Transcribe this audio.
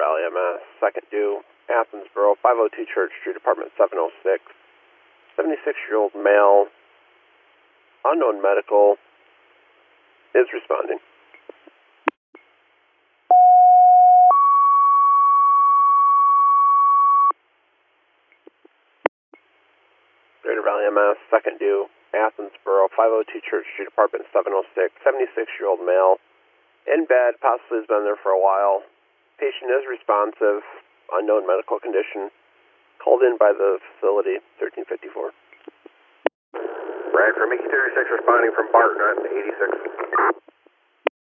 Valley MS, second due, Athensboro, 502 Church Street, apartment 706. 76-year-old male, unknown medical, is responding. Greater Valley MS, second due, Athensboro, 502 Church Street, apartment 706. 76-year-old male, in bed, possibly has been there for a while. Patient is responsive, unknown medical condition, called in by the facility, 1354. Right, for Mickey 36, responding from Barton on 86.